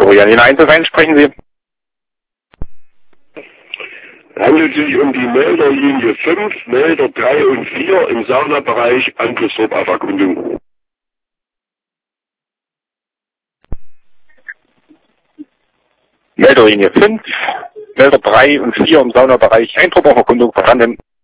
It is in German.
Florian 1 sprechen Sie. Handelt sich um die Melderlinie 5, Melder 3 und 4 im Saunabereich Angriffsdorf auf Erkundung. Melderlinie 5, Melder 3 und 4 im Saunabereich Eindruck auf Erkundung verstanden.